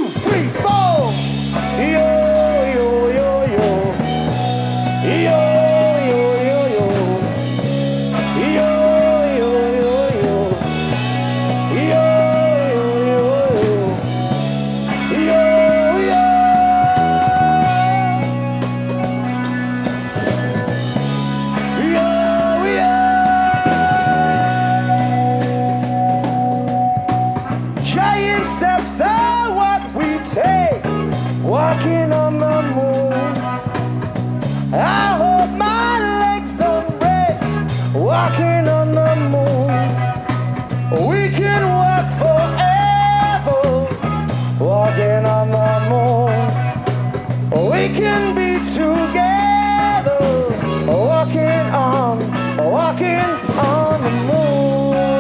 two, three, four. Yo, yo, yo, yo. Yo, yo, yo, yo. Yo, yo, yo, yo. Yo, yo, yo, yo. Yo, yo. Yo, yo. Giant steps are what we take, walking on the moon. I hope my legs don't break, walking on the moon. We can walk forever, walking on the moon. We can be together, walking on the moon.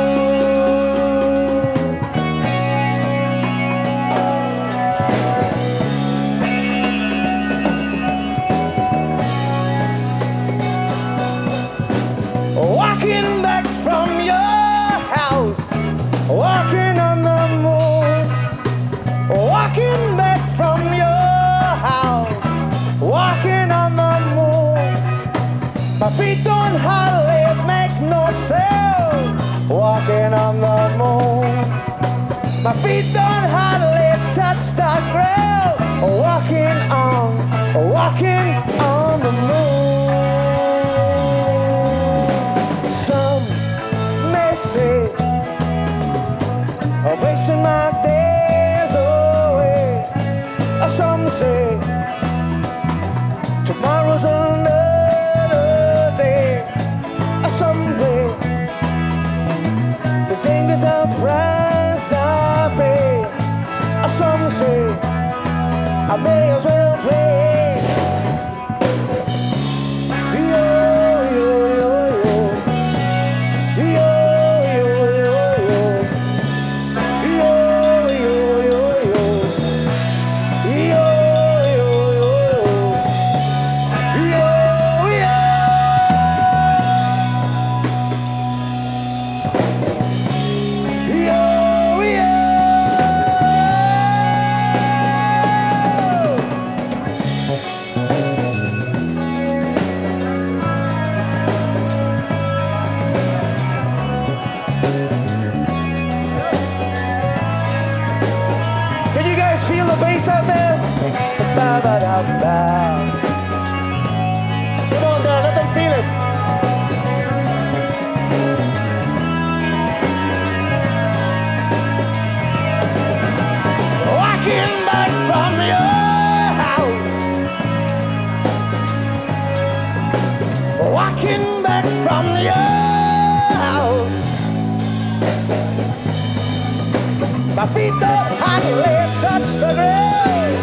Walking back from your house, walking on the moon. Walking back from your house, walking on the moon. My feet don't hardly make no sound, walking on the moon. My feet don't hardly touch the ground, walking on the moon. Some may say I'm wasting my days away. Some say tomorrow's another day. Someday the danger's a price I pay. Some say I may as well play. Yo, yo, yo, yo. Yo, yo, yo, yo. Yo, yo, yo, yo. Yo, yo, yo, yo. Yo, yo. Yo, yo. Can you guys feel the bass out there? Ba-ba-da-ba. Come on down, let them feel it. Walking back from your house, walking back from your house. My feet don't hardly touch the ground.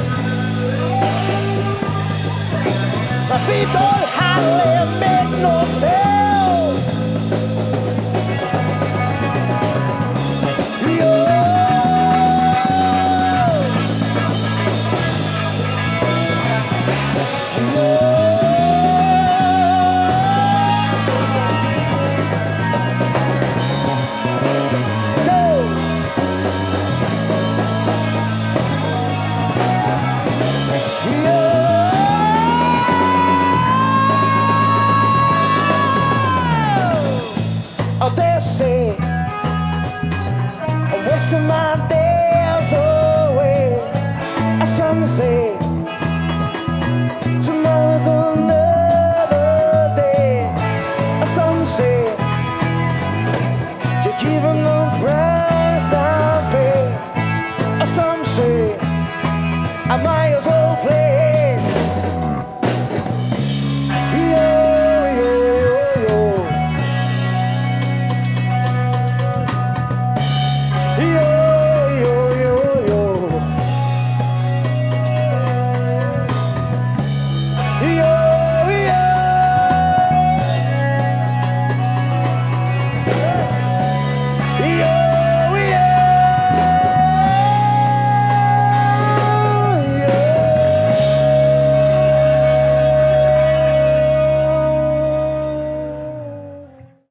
My feet don't hardly make no sound. Yo. Oh, they say I'm wasting my days away. Some say tomorrow's another day. Some say you're giving the price I pay. Some say I might